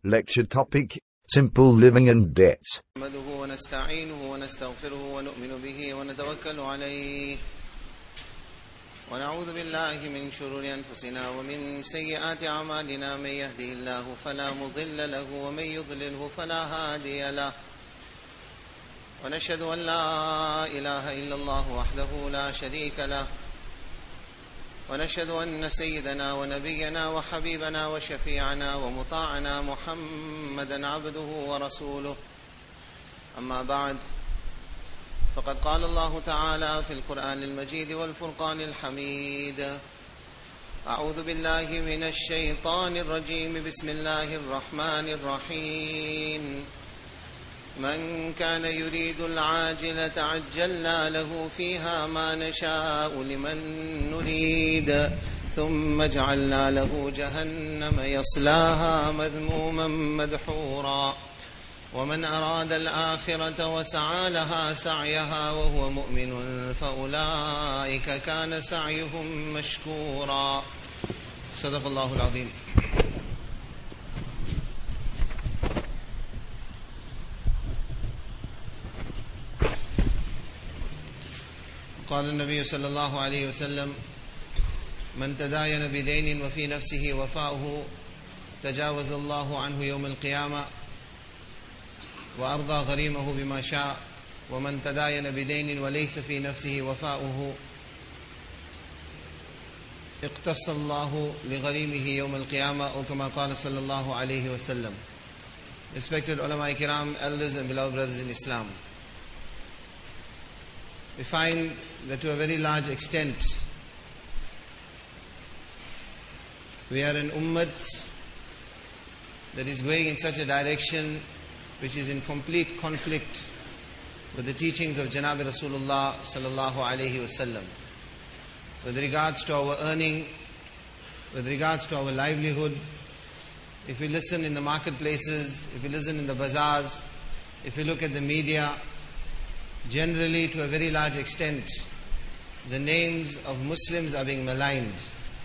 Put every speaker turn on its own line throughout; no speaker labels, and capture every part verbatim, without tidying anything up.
Lecture topic: Simple Living and Debts.
نحمده ونستعينه ونستغفره ونؤمن به ونتوكل عليه ونعوذ بالله من شرور أنفسنا ومن سيئات أعمالنا من يهده الله فلا مضل له ومن يضلله فلا هادي له ونشهد أن لا إله إلا الله وحده لا شريك له ونشهد أن سيدنا ونبينا وحبيبنا وشفيعنا ومطاعنا محمدا عبده ورسوله أما بعد فقد قال الله تعالى في القرآن المجيد والفرقان الحميد أعوذ بالله من الشيطان الرجيم بسم الله الرحمن الرحيم من كان يريد العاجلة عجلنا له فيها ما نشاء لمن نريد ثم جعلنا له جهنم يصلاها مذموما مدحورا ومن أراد الآخرة وسعى لها سعيها وهو مؤمن فأولئك كان سعيهم مشكورا. صدق الله العظيم. قال النبي صلى الله عليه وسلم من تداين بدين وفي نفسه وفاؤه تجاوز الله عنه يوم القيامة وأرضى غريمه بما شاء ومن تداين بدين وليس في نفسه وفاؤه اقتص الله لغريمه يوم القيامة أو كما قال صلى الله عليه وسلم. Respected ulama kiram, elders and beloved brothers in Islam, we find that to a very large extent we are an ummah that is going in such a direction which is in complete conflict with the teachings of Janab Rasulullah sallallahu alaihi wasallam with regards to our earning, with regards to our livelihood. If we listen in the marketplaces, if we listen in the bazaars, if we look at the media, generally to a very large extent the names of Muslims are being maligned.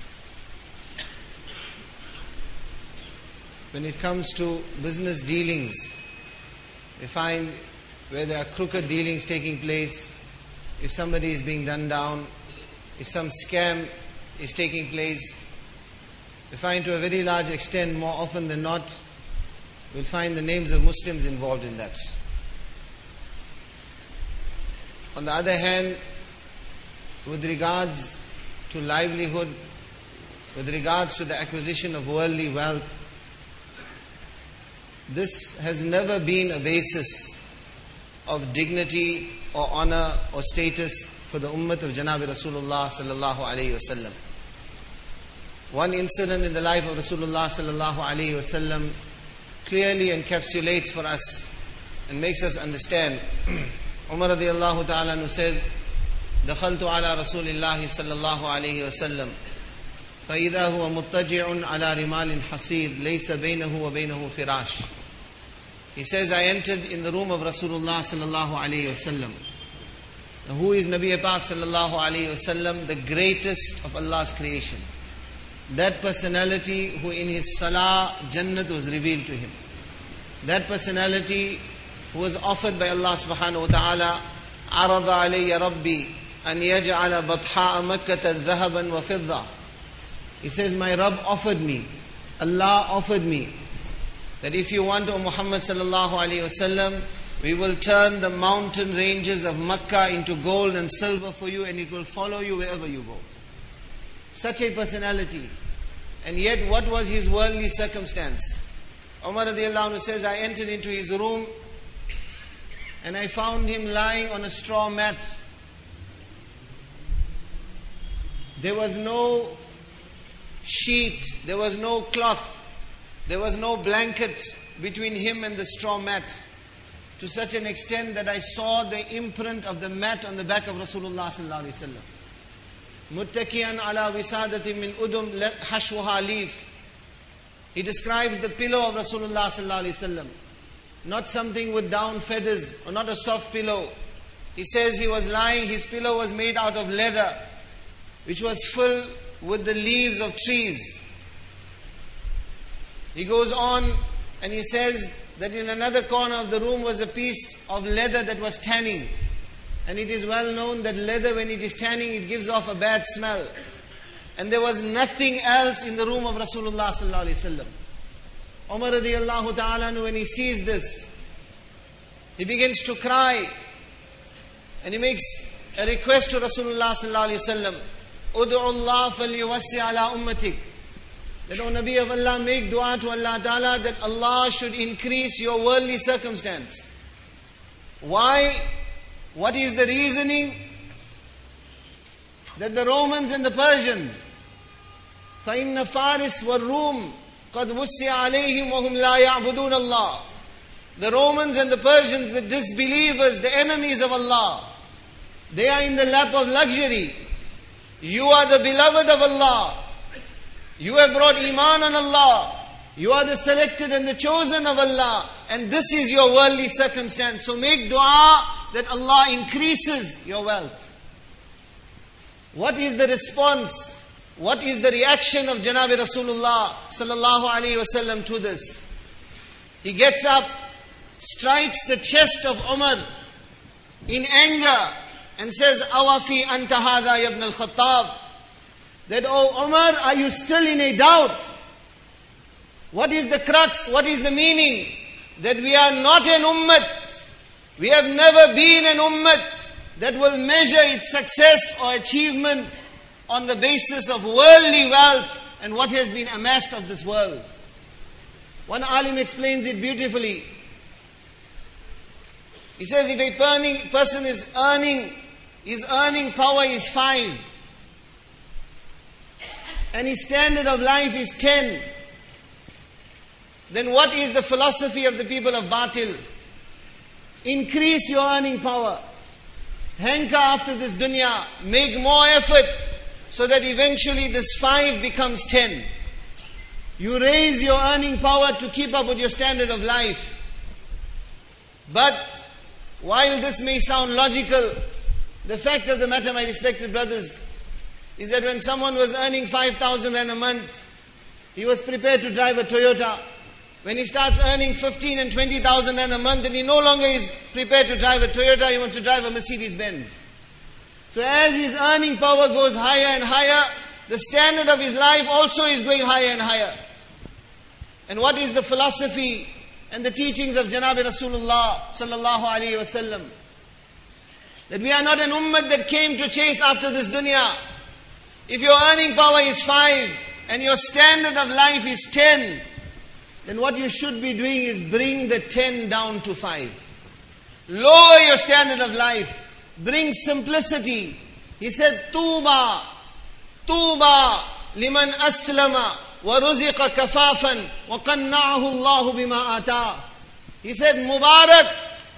When it comes to business dealings, we find where there are crooked dealings taking place, if somebody is being done down, if some scam is taking place, we find to a very large extent, more often than not, we'll find the names of Muslims involved in that. On the other hand, with regards to livelihood, with regards to the acquisition of worldly wealth, this has never been a basis of dignity or honor or status for the ummah of Janab Rasulullah sallallahu alaihi wasallam. One incident in the life of Rasulullah sallallahu alaihi wasallam clearly encapsulates for us and makes us understand. Umar radiyallahu ta'ala anhu says, دخلت على رسول الله صلى الله عليه وسلم فإذا هو مضطجع على رمال حصير ليس بينه وبينه فراش. He says, I entered in the room of Rasulullah sallallahu alayhi wasallam. Who is Nabi Pak sallallahu alayhi wasallam? The greatest of Allah's creation. That personality who in his salah, Jannat was revealed to him. That personality who was offered by Allah subhanahu wa ta'ala, عرض علي ربي أن يجعل بطحاء مكة ذهبا وفضة. He says, my Rabb offered me, Allah offered me, that if you want, O Muhammad sallallahu alayhi wasallam, we will turn the mountain ranges of Makkah into gold and silver for you, and it will follow you wherever you go. Such a personality. And yet what was his worldly circumstance? Umar radiallahu anhu says, I entered into his room and I found him lying on a straw mat. There was no sheet, there was no cloth, there was no blanket between him and the straw mat, to such an extent that I saw the imprint of the mat on the back of Rasulullah sallallahu alaihi wasallam. Muttakiyan ala wisadatin min udum hashwaha leaf. He describes the pillow of Rasulullah sallallahu alaihi wasallam, not something with down feathers or not a soft pillow. He says he was lying, his pillow was made out of leather, which was filled with the leaves of trees. He goes on and he says that in another corner of the room was a piece of leather that was tanning. And it is well known that leather, when it is tanning, it gives off a bad smell. And there was nothing else in the room of Rasulullah sallallahu alaihi wasallam. Umar radiallahu ta'ala, when he sees this, he begins to cry. And he makes a request to Rasulullah sallallahu alaihi wasallam. Udu Allah falyuwassi ala ummatik. That, O Nabi of Allah, make dua to Allah Ta'ala that Allah should increase your worldly circumstance. Why? What is the reasoning? That the Romans and the Persians, فَإِنَّ فَارِسْ وَالرُّومِ قَدْ وُسِّعَ عَلَيْهِمْ وَهُمْ لَا يَعْبُدُونَ اللَّهِ. The Romans and the Persians, the disbelievers, the enemies of Allah, they are in the lap of luxury. You are the beloved of Allah. You have brought iman on Allah. You are the selected and the chosen of Allah. And this is your worldly circumstance. So make dua that Allah increases your wealth. What is the response? What is the reaction of Janabi Rasulullah sallallahu alaihi wasallam to this? He gets up, strikes the chest of Umar in anger and says, Awafi anta hadha ya ibn al-Khattab. That, oh Umar, are you still in a doubt? What is the crux? What is the meaning? That we are not an ummah. We have never been an ummah that will measure its success or achievement on the basis of worldly wealth and what has been amassed of this world. One alim explains it beautifully. He says, if a person is earning, his earning power is five, and his standard of life is ten, then what is the philosophy of the people of Batil? Increase your earning power. Hanker after this dunya. Make more effort so that eventually this five becomes ten. You raise your earning power to keep up with your standard of life. But while this may sound logical, the fact of the matter, my respected brothers, is that when someone was earning five thousand rand a month, he was prepared to drive a Toyota. When he starts earning fifteen and twenty thousand rand a month, then he no longer is prepared to drive a Toyota, he wants to drive a Mercedes Benz. So as his earning power goes higher and higher, the standard of his life also is going higher and higher. And what is the philosophy and the teachings of Janabi Rasulullah sallallahu alaihi wasallam? That we are not an ummah that came to chase after this dunya. If your earning power is five and your standard of life is ten, then what you should be doing is bring the ten down to five. Lower your standard of life. Bring simplicity. He said, Tuba, Tuba liman aslama wa ruziqa kafafan wa qanna'ahu Allahu bima ata. He said, Mubarak,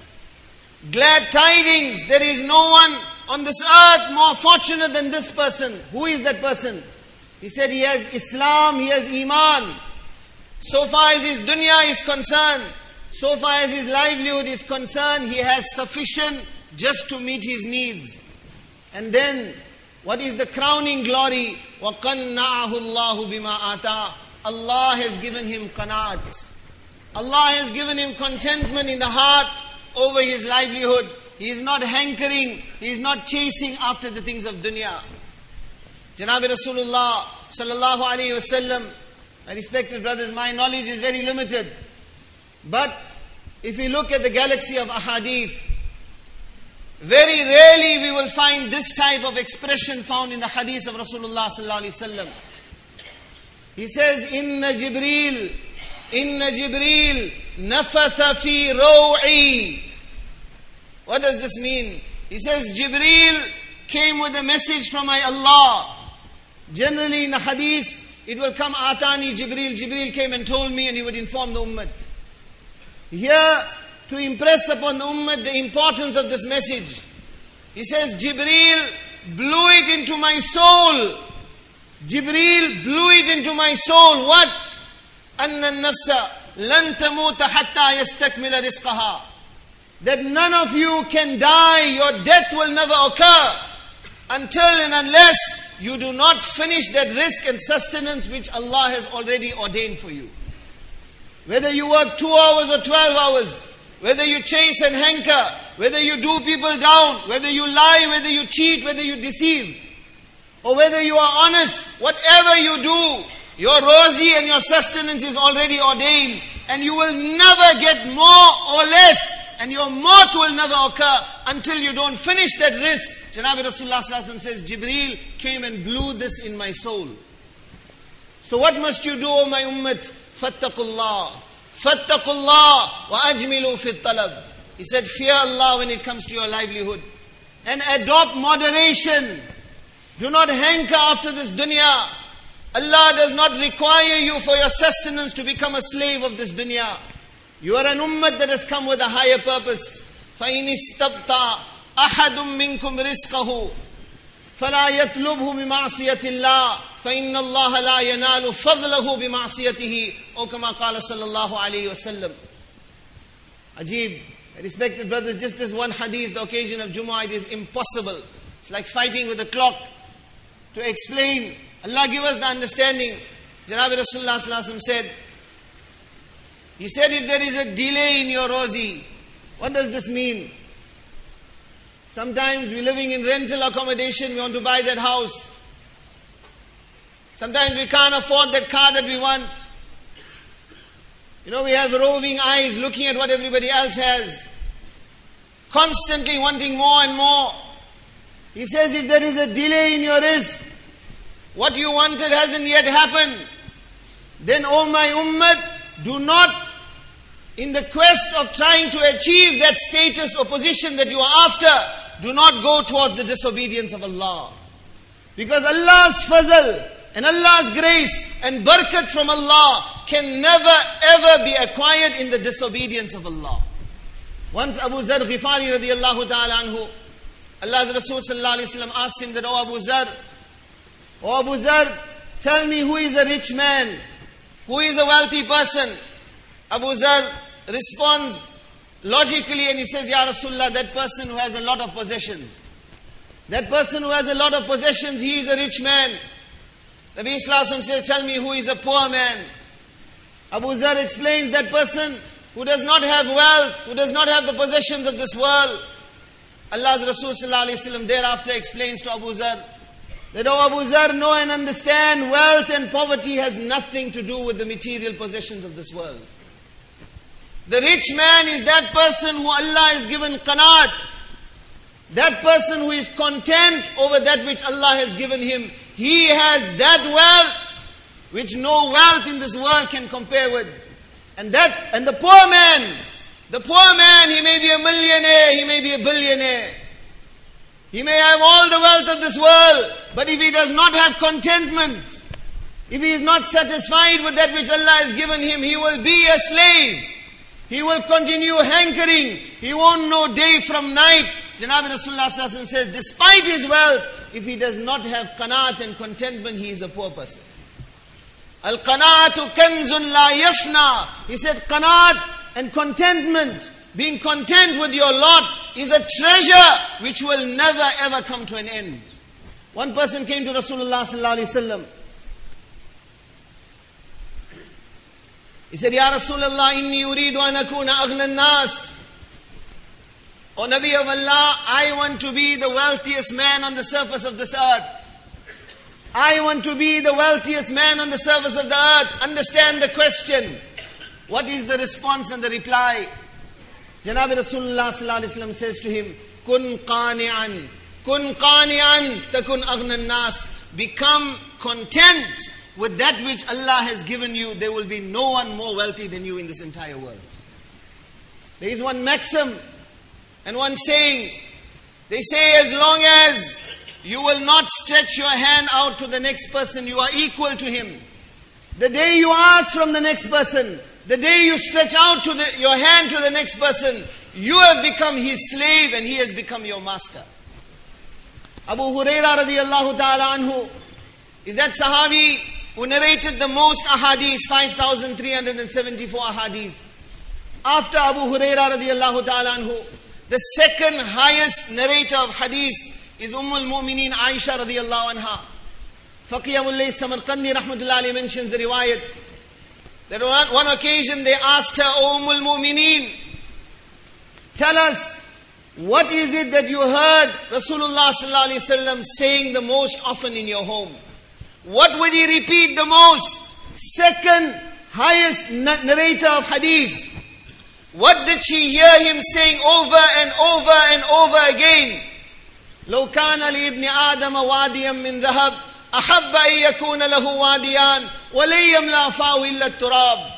glad tidings, there is no one on this earth more fortunate than this person. Who is that person? He said he has Islam, he has Iman. So far as his dunya is concerned, so far as his livelihood is concerned, he has sufficient just to meet his needs. And then, what is the crowning glory? وَقَنَّعَهُ اللَّهُ بِمَا آتَى. Allah has given him qanaat. Allah has given him contentment in the heart over his livelihood. He is not hankering, he is not chasing after the things of dunya. Janabi Rasulullah sallallahu alaihi wasallam, my respected brothers, my knowledge is very limited. But if we look at the galaxy of ahadith, very rarely we will find this type of expression found in the hadith of Rasulullah sallallahu alaihi wasallam. He says, Inna Jibreel, Inna Jibreel nafatha fi raw'i. What does this mean? He says, Jibreel came with a message from my Allah. Generally in the hadith, it will come, Atani Jibreel. Jibreel came and told me, and he would inform the ummah. Here, to impress upon the ummah the importance of this message, he says, Jibreel blew it into my soul. Jibreel blew it into my soul. What? Anna nafsa lan tamuta hatta yastakmila rizqaha. That none of you can die, your death will never occur until and unless you do not finish that risk and sustenance which Allah has already ordained for you. Whether you work two hours or twelve hours, whether you chase and hanker, whether you do people down, whether you lie, whether you cheat, whether you deceive, or whether you are honest, whatever you do, your rozi and your sustenance is already ordained, and you will never get more or less, and your maut will never occur until you don't finish that risk. Janabi Rasulullah sallallahu alaihi wasallam says, Jibreel came and blew this in my soul. So what must you do, O my ummah? Fattaqullah. Fattaqullah wa ajmilu fit talab. He said, fear Allah when it comes to your livelihood. And adopt moderation. Do not hanker after this dunya. Allah does not require you for your sustenance to become a slave of this dunya. You are an ummah that has come with a higher purpose. فَإِنِ اسْتَبْتَى أَحَدٌ مِّنْكُمْ رِزْقَهُ فَلَا يَطْلُبْهُ بِمَعْصِيَةِ اللَّهِ فَإِنَّ اللَّهَ لَا يَنَالُ فَضْلَهُ بِمَعْصِيَتِهِ Or kama qala sallallahu alayhi wa sallam. Ajib. Respected brothers, just this one hadith, the occasion of Jummah, it is impossible. It's like fighting with a clock to explain. Allah give us the understanding. Janabi Rasulullah sallallahu alaihi wasallam said, He said, if there is a delay in your rozi, what does this mean? Sometimes we're living in rental accommodation, we want to buy that house. Sometimes we can't afford that car that we want. You know, we have roving eyes looking at what everybody else has. Constantly wanting more and more. He says, if there is a delay in your rizq, what you wanted hasn't yet happened, then, O my ummah, do not, in the quest of trying to achieve that status or position that you are after, do not go towards the disobedience of Allah. Because Allah's fazl and Allah's grace and barakat from Allah can never ever be acquired in the disobedience of Allah. Once Abu Zar Ghifari radiallahu ta'ala anhu, Allah's Rasul sallallahu alayhi wa sallam asked him that, O Abu Zar, O Abu Zar, tell me who is a rich man, who is a wealthy person. Abu Zar responds logically and he says, Ya Rasulullah, that person who has a lot of possessions. That person who has a lot of possessions, he is a rich man. Nabi Sallallahu Alaihi Wasallam says, tell me who is a poor man. Abu Zar explains, that person who does not have wealth, who does not have the possessions of this world. Allah's Rasul Sallallahu Alaihi Wasallam thereafter explains to Abu Zar that, oh Abu Zar, know and understand, wealth and poverty has nothing to do with the material possessions of this world. The rich man is that person who Allah has given qanaat. That person who is content over that which Allah has given him. He has that wealth which no wealth in this world can compare with. And that, and the poor man, the poor man, he may be a millionaire, he may be a billionaire. He may have all the wealth of this world, but if he does not have contentment, if he is not satisfied with that which Allah has given him, he will be a slave. He will continue hankering. He won't know day from night. Janabi Rasulullah sallallahu alaihi wasallam says, despite his wealth, if he does not have qanaat and contentment, he is a poor person. Al-qanaatu kanzun la yafna. He said, qanaat and contentment, being content with your lot, is a treasure which will never ever come to an end. One person came to Rasulullah sallallahu alaihi wasallam. He said, Ya Rasulullah, inni uridu an akuna aghna an-nas. O Nabi of Allah, I want to be the wealthiest man on the surface of this earth. I want to be the wealthiest man on the surface of the earth. Understand the question. What is the response and the reply? Janabi Rasulullah sallallahu alaihi wasallam says to him, Kun qani'an, kun qani'an, takun aghna an-nas. Become content with that which Allah has given you. There will be no one more wealthy than you in this entire world. There is one maxim and one saying. They say, as long as you will not stretch your hand out to the next person, you are equal to him. The day you ask from the next person, the day you stretch out to the, your hand to the next person, you have become his slave and he has become your master. Abu Hurairah radiallahu ta'ala anhu is that Sahabi who narrated the most ahadith, five thousand three hundred seventy-four ahadith. After Abu Hurairah radiallahu ta'ala anhu, the second highest narrator of hadith is Umm al-Mu'mineen Aisha radiallahu anha. Faqih Abul Layth Samarqandi rahmatullahi alayhi mentions the riwayat That on one occasion they asked her, O Umm al-Mu'mineen, tell us, what is it that you heard Rasulullah sallallahu alaihi wasallam saying the most often in your home? What would he repeat the most? Second highest narrator of hadith. What did she hear him saying over and over and over again? لو كان لابن آدم واديا من ذهب أحب أن يكون له واديان ولن يملأ فاه إلا التراب.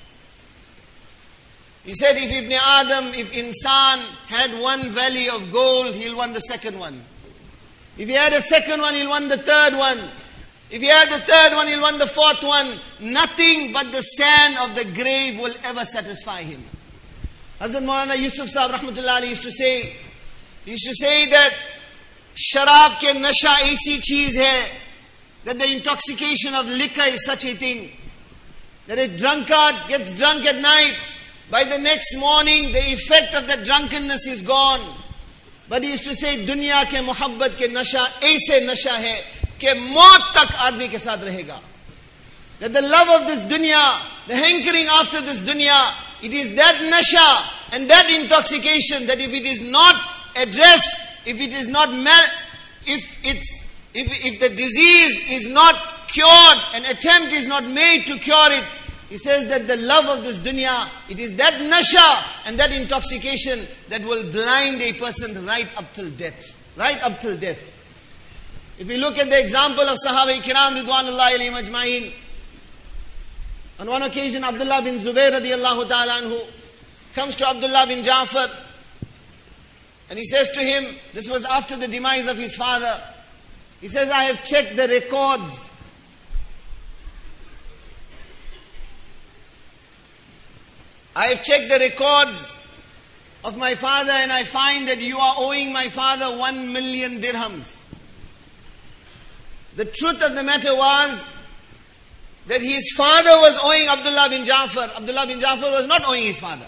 He said, if Ibn Adam, if insan had one valley of gold, he'll want the second one. If he had a second one, he'll want the third one. If he had the third one, he'll want the fourth one. Nothing but the sand of the grave will ever satisfy him. Hazrat Maulana Yusuf Sahib Rahmatullah Ali used to say, he used to say that sharab ke nasha aisi cheez hai, that the intoxication of liquor is such a thing, that a drunkard gets drunk at night, by the next morning the effect of the drunkenness is gone. But he used to say, dunya ke muhabbat ke nasha aise nasha hai ke maut tak aadmi ke saath rahega. That the love of this dunya, the hankering after this dunya, it is that nasha and that intoxication that if it is not addressed, if it is not mal, if it's if if the disease is not cured, an attempt is not made to cure it, he says that the love of this dunya, it is that nasha and that intoxication that will blind a person right up till death. Right up till death. If we look at the example of Sahaba Kiram Ridwanullahi alayhim ajma'in, on one occasion Abdullah bin Zubayr radiyallahu ta'ala anhu comes to Abdullah bin Ja'far and he says to him, this was after the demise of his father, he says, I have checked the records. I have checked the records of my father and I find that you are owing my father one million dirhams. The truth of the matter was that his father was owing Abdullah bin Ja'far. Abdullah bin Ja'far was not owing his father.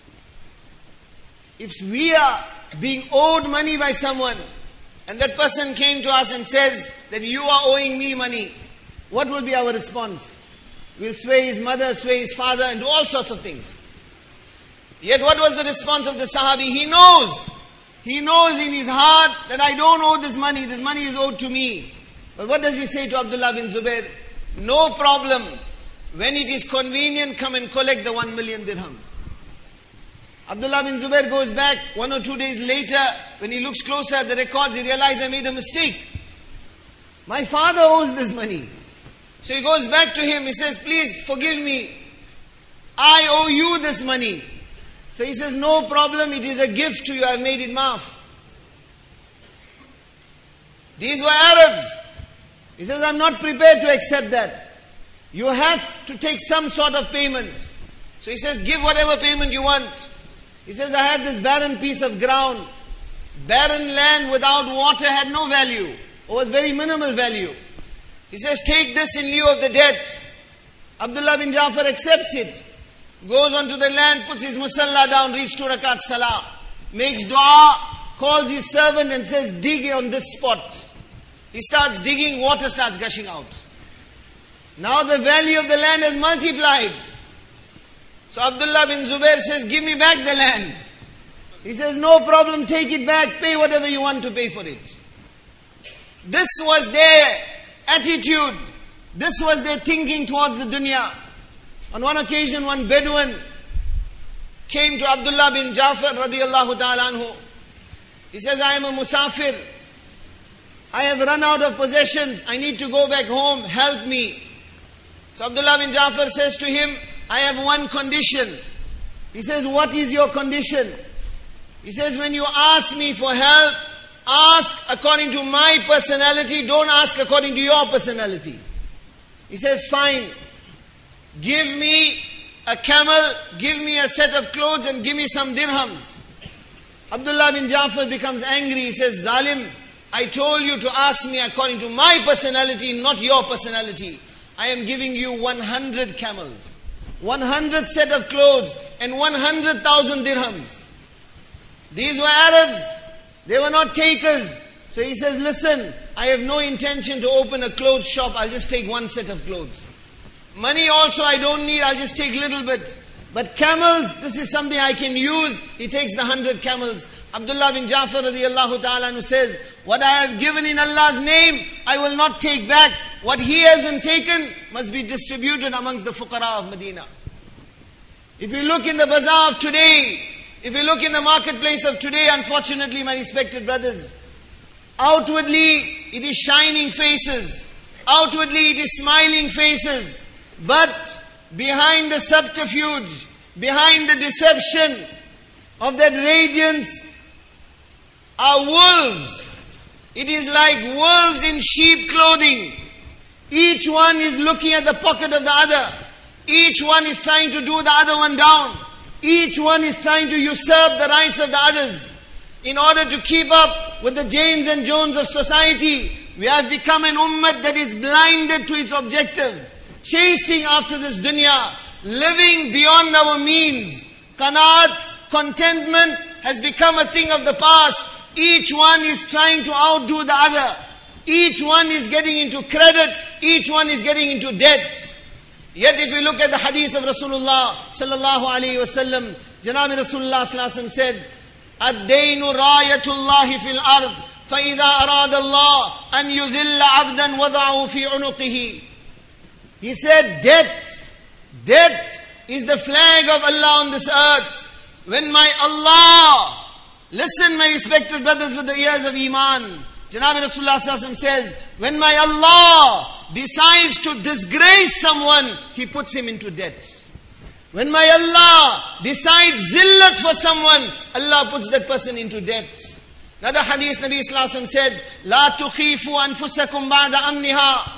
If we are being owed money by someone and that person came to us and says that you are owing me money, what will be our response? We'll sway his mother, sway his father and do all sorts of things. Yet what was the response of the Sahabi? He knows. He knows in his heart that I don't owe this money. This money is owed to me. But what does he say to Abdullah bin Zubayr? No problem. When it is convenient, come and collect the one million dirhams. Abdullah bin Zubayr goes back one or two days later. When he looks closer at the records, he realizes I made a mistake. My father owes this money. So he goes back to him. He says, please forgive me. I owe you this money. So he says, no problem. It is a gift to you. I've made it maaf. These were Arabs. He says, I'm not prepared to accept that. You have to take some sort of payment. So he says, give whatever payment you want. He says, I have this barren piece of ground. Barren land without water had no value, or was very minimal value. He says, take this in lieu of the debt. Abdullah bin Ja'far accepts it. Goes onto the land, puts his musalla down, reads two rakat salah, makes dua, calls his servant and says, dig on this spot. He starts digging, water starts gushing out. Now the value of the land has multiplied. So Abdullah bin Zubayr says, give me back the land. He says, no problem, take it back, pay whatever you want to pay for it. This was their attitude. This was their thinking towards the dunya. On one occasion, one Bedouin came to Abdullah bin Ja'far radiyallahu ta'ala anhu. He says, I am a musafir. I have run out of possessions. I need to go back home. Help me. So Abdullah bin Ja'far says to him, I have one condition. He says, what is your condition? He says, when you ask me for help, ask according to my personality. Don't ask according to your personality. He says, fine. Give me a camel, give me a set of clothes and give me some dirhams. Abdullah bin Ja'far becomes angry. He says, Zalim, I told you to ask me according to my personality, not your personality. I am giving you one hundred camels, one hundred set of clothes and one hundred thousand dirhams. These were Arabs. They were not takers. So he says, listen, I have no intention to open a clothes shop. I'll just take one set of clothes. Money also I don't need, I'll just take a little bit. But camels, this is something I can use. He takes the hundred camels. Abdullah bin Jafar radiallahu ta'ala who says, what I have given in Allah's name, I will not take back. What He hasn't taken must be distributed amongst the fuqara of Medina. If you look in the bazaar of today, if you look in the marketplace of today, unfortunately, my respected brothers, outwardly it is shining faces. Outwardly it is smiling faces. But behind the subterfuge, behind the deception of that radiance are wolves. It is like wolves in sheep clothing. Each one is looking at the pocket of the other. Each one is trying to do the other one down. Each one is trying to usurp the rights of the others. In order to keep up with the James and Jones of society, we have become an ummah that is blinded to its objective. Chasing after this dunya, living beyond our means. Qanaat, contentment has become a thing of the past. Each one is trying to outdo the other. Each one is getting into credit. Each one is getting into debt. Yet if you look at the hadith of Rasulullah sallallahu alayhi wa sallam, Janabi Rasulullah sallallahu alayhi wa sallam said, Ad-daynu rayatullahi fil ard, فَإِذَا أَرَادَ اللَّهُ أَنْ يُذِلَّ عَبْدًا وَضَعُهُ فِي عُنُقِهِ. He said, debt, debt is the flag of Allah on this earth. When my Allah, listen my respected brothers with the ears of Iman, Janabi Rasulullah sallallahu alayhi wa sallam says, when my Allah decides to disgrace someone, He puts him into debt. When my Allah decides zillat for someone, Allah puts that person into debt. Another hadith, Nabi sallallahu alayhi wa sallam said, La tukhifu anfusakum ba'da amniha.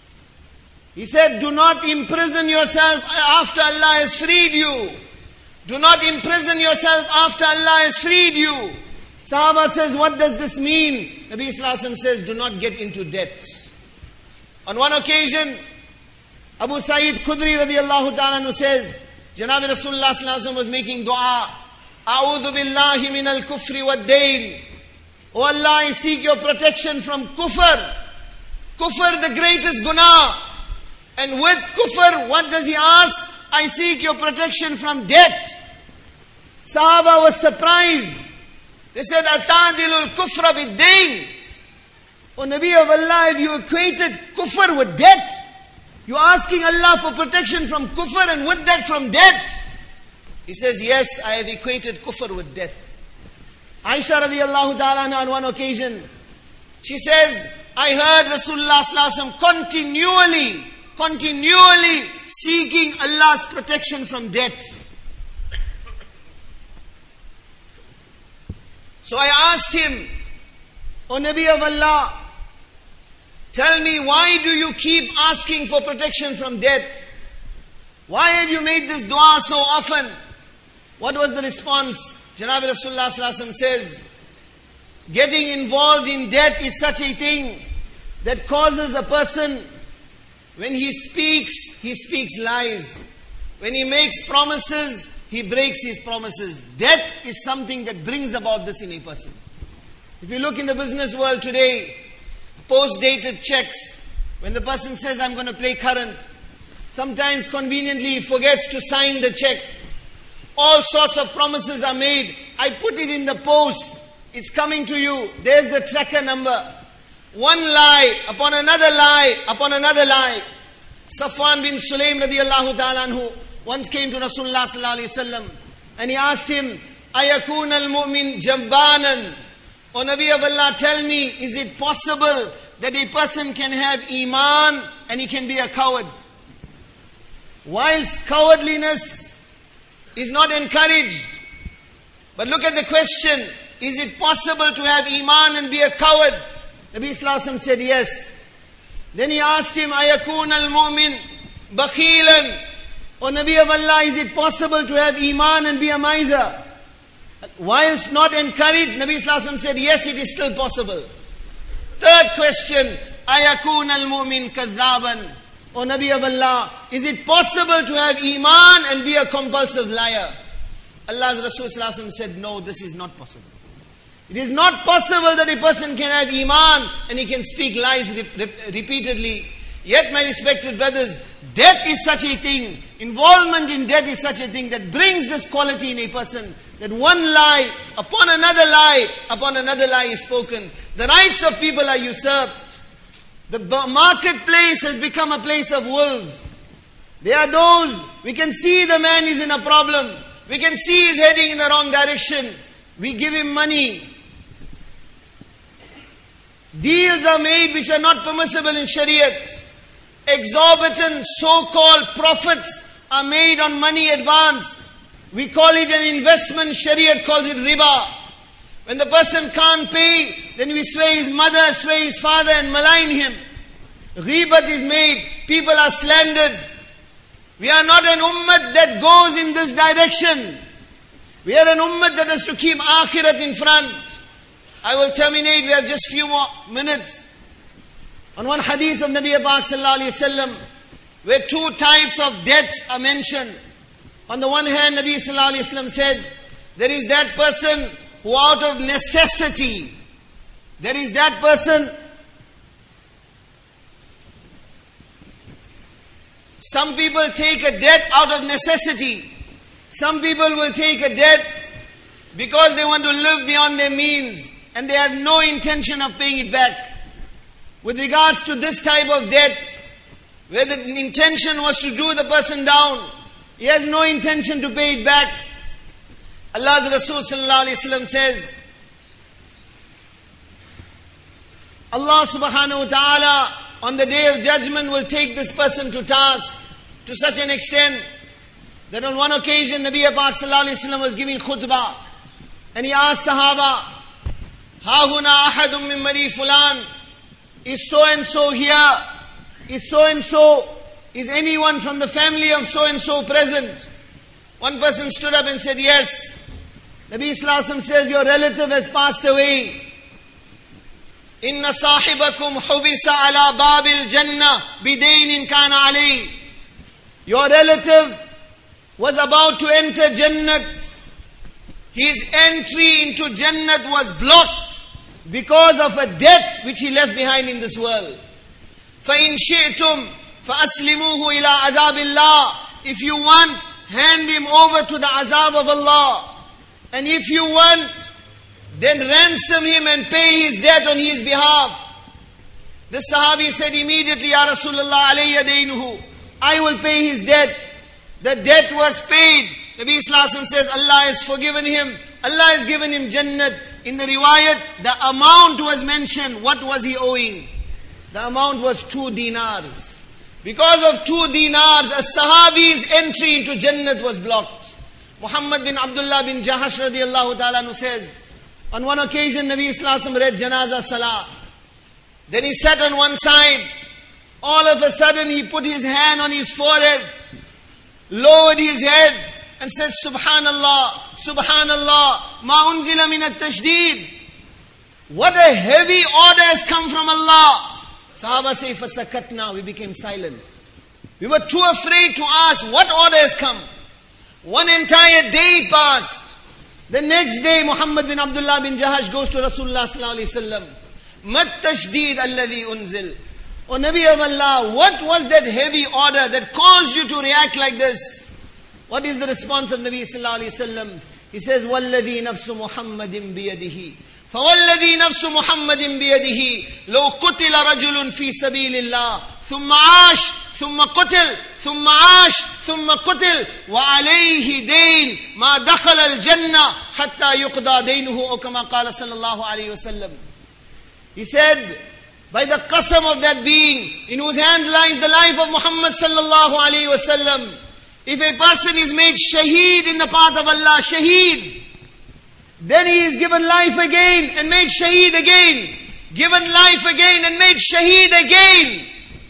He said, do not imprison yourself after Allah has freed you. Do not imprison yourself after Allah has freed you. Sahaba says, what does this mean? Nabi sallallahu alayhi wa sallam says, do not get into debt. On one occasion, Abu Sa'id Khudri radiallahu ta'ala says, Janabi Rasulullah sallallahu alayhi wa sallam was making dua. A'udhu billahi min al-kufri wa dayn. Oh Allah, I seek your protection from kufr. Kufr, the greatest guna. And with kufr, what does he ask? I seek your protection from debt. Sahaba was surprised. They said, Atadilul kufra bid-dayn. O Nabi of Allah, if you equated kufr with debt, you're asking Allah for protection from kufr and with that from debt. He says, yes, I have equated kufr with death. Aisha radiallahu ta'ala on one occasion, she says, I heard Rasulullah sallallahu alaihi wasallam continually, continually seeking Allah's protection from debt. So I asked him, O Nabi of Allah, tell me, why do you keep asking for protection from debt? Why have you made this dua so often? What was the response? Janabi Rasulullah sallallahu alaihi wasallam says, getting involved in debt is such a thing that causes a person, when he speaks, he speaks lies. When he makes promises, he breaks his promises. Debt is something that brings about this in a person. If you look in the business world today, post-dated checks, when the person says, I'm going to pay current, sometimes conveniently he forgets to sign the check. All sorts of promises are made. I put it in the post. It's coming to you. There's the tracker number. One lie upon another lie upon another lie. Safwan bin Sulaim radiallahu ta'ala anhu once came to Rasulullah sallallahu alayhi wa sallam and he asked him, Ayakun al-mu'min jabbanan. O Nabi of Allah, tell me, is it possible that a person can have iman and he can be a coward? Whilst cowardliness is not encouraged, but look at the question, is it possible to have iman and be a coward? Nabi sallallahu alayhi wa sallam said yes. Then he asked him, Ayakun al-mu'min bakhilan. O Nabi of Allah, is it possible to have iman and be a miser? Whilst not encouraged, Nabi sallallahu alayhi wa sallam said yes, it is still possible. Third question, Ayakun al-mu'min kadhaban. O Nabi of Allah, is it possible to have iman and be a compulsive liar? Allah's Rasul sallallahu alayhi wa sallam said, no, this is not possible. It is not possible that a person can have iman and he can speak lies re- re- repeatedly. Yet, my respected brothers, debt is such a thing, involvement in debt is such a thing that brings this quality in a person, that one lie upon another lie, upon another lie is spoken. The rights of people are usurped. The marketplace has become a place of wolves. There are those, we can see the man is in a problem. We can see he's heading in the wrong direction. We give him money. Deals are made which are not permissible in Shariat. Exorbitant so-called profits are made on money advanced. We call it an investment. Shariat calls it riba. When the person can't pay, then we sway his mother, sway his father and malign him. Ghibat is made. People are slandered. We are not an ummah that goes in this direction. We are an ummah that has to keep akhirat in front. I will terminate. We have just few more minutes. On one hadith of Nabi Pak sallallahu alayhi wasallam, where two types of debt are mentioned. On the one hand, Nabi sallallahu alayhi wasallam said, there is that person who out of necessity, there is that person, some people take a debt out of necessity. Some people will take a debt because they want to live beyond their means and they have no intention of paying it back. With regards to this type of debt, where the intention was to do the person down, he has no intention to pay it back. Allah's Rasul sallallahu alayhi wa sallam says, Allah subhanahu wa ta'ala on the day of judgment will take this person to task to such an extent that on one occasion Nabi Pak sallallahu alayhi wa sallam was giving khutbah and he asked Sahaba, Ha huna ahadum min mari fulan, is so and so here? Is so and so, is anyone from the family of so and so present? One person stood up and said, yes. Nabi Sallallahu Alaihi Wasallam says, your relative has passed away. Inna sahibakum hubisa ala babil jannah bidainin kana alayh. Your relative was about to enter Jannat. His entry into Jannat was blocked because of a debt which he left behind in this world. فَإِن شِئْتُمْ فَأَسْلِمُوهُ إِلَىٰ عَذَابِ اللَّهِ. If you want, hand him over to the azab of Allah. And if you want, then ransom him and pay his debt on his behalf. The Sahabi said immediately, Ya Rasulullah alayya daynuhu, I will pay his debt. The debt was paid. Nabi Sallallahu Alaihi Wasallam says, Allah has forgiven him. Allah has given him Jannat. In the riwayat, the amount was mentioned. What was he owing? The amount was two dinars. Because of two dinars, a Sahabi's entry into Jannat was blocked. Muhammad bin Abdullah bin Jahash radiallahu ta'ala anhu says, on one occasion, Nabi Sallallahu Alaihi Wasallam read Janazah Salah. Then he sat on one side. All of a sudden, he put his hand on his forehead, lowered his head, and said, Subhanallah, Subhanallah, ma unzila min at-tashdid. What a heavy order has come from Allah. Sahaba say, fasakatna, we became silent. We were too afraid to ask, what order has come? One entire day passed. The next day, Muhammad bin Abdullah bin Jahash goes to Rasulullah sallallahu alaihi wasallam. Mat tashdid alladhi unzil. O Nabi of Allah, what was that heavy order that caused you to react like this? What is the response of Nabi sallallahu alaihi wasallam? He says, "Walladhi nafsu Muhammadin biyadihi, fawalladhi nafsu Muhammadin biyadihi, law qutila rajulun fi sabilillah, thumma ash, thumma qutil, thumma ash, thumma qutil, wa alayhi dayn, ma dakhala al-jannah hatta yuqda daynuhu," or kama qala sallallahu alaihi wasallam. He said, by the qasam of that being in whose hand lies the life of Muhammad sallallahu alaihi wasallam, if a person is made shaheed in the path of Allah, shaheed, then he is given life again and made shaheed again, given life again and made shaheed again,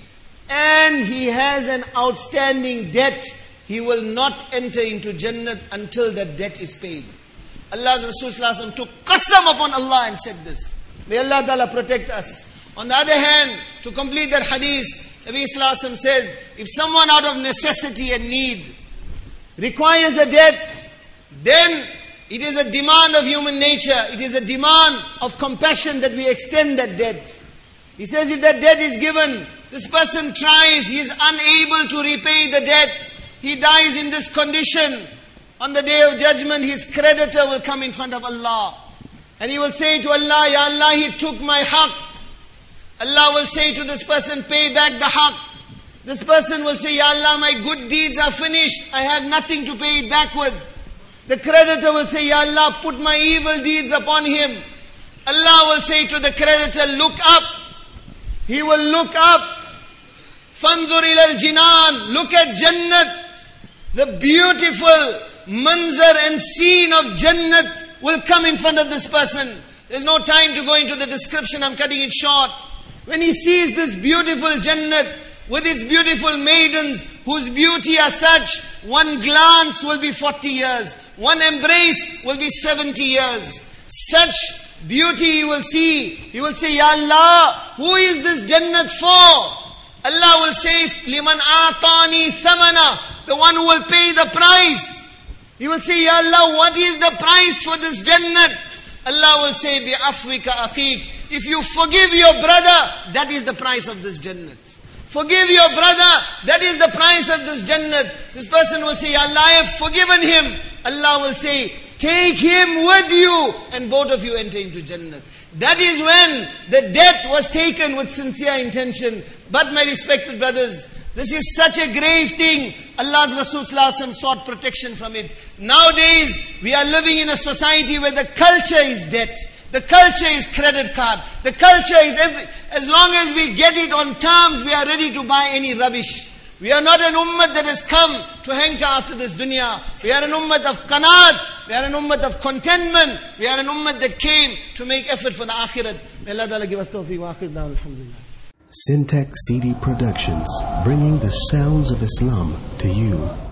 and he has an outstanding debt, he will not enter into Jannat until that debt is paid. Allah's Rasul sallallahu alaihi wasallam took qasam upon Allah and said this. May Allah Ta'ala protect us. On the other hand, to complete that hadith, Nabi Sallallahu Alaihi Wasallam says, if someone out of necessity and need requires a debt, then it is a demand of human nature, it is a demand of compassion that we extend that debt. He says, if that debt is given, This person tries, he is unable to repay the debt. He dies in this condition. On the day of judgment, his creditor will come in front of Allah. And he will say to Allah, Ya Allah, he took my haqq. Allah will say to this person, pay back the haqq. This person will say, Ya Allah, my good deeds are finished. I have nothing to pay it back with. The creditor will say, Ya Allah, put my evil deeds upon him. Allah will say to the creditor, look up. He will look up. Fanzur ilal jinan. Look at Jannat. The beautiful manzar and scene of Jannat will come in front of this person. There's no time to go into the description. I'm cutting it short. When he sees this beautiful Jannat with its beautiful maidens whose beauty are such, one glance will be forty years. One embrace will be seventy years. Such beauty he will see. He will say, Ya Allah, who is this Jannat for? Allah will say, Liman atani thamana, the one who will pay the price. He will say, Ya Allah, what is the price for this Jannat? Allah will say, Bi afwika akhiq. If you forgive your brother, that is the price of this Jannat. Forgive your brother, that is the price of this Jannat. This person will say, Ya Allah, I have forgiven him. Allah will say, take him with you, and both of you enter into Jannat. That is when the debt was taken with sincere intention. But my respected brothers, this is such a grave thing. Allah's Rasul Sallallahu Alaihi Wasallam sought protection from it. Nowadays, we are living in a society where the culture is debt. The culture is credit card. The culture is, every, as long as we get it on terms, we are ready to buy any rubbish. We are not an ummah that has come to hanker after this dunya. We are an ummah of qanaat. We are an ummah of contentment. We are an ummah that came to make effort for the akhirat. May Allah Ta'ala give us tawfiq wa akhir da'wan, alhamdulillah.
Syntax C D Productions, bringing the sounds of Islam to you.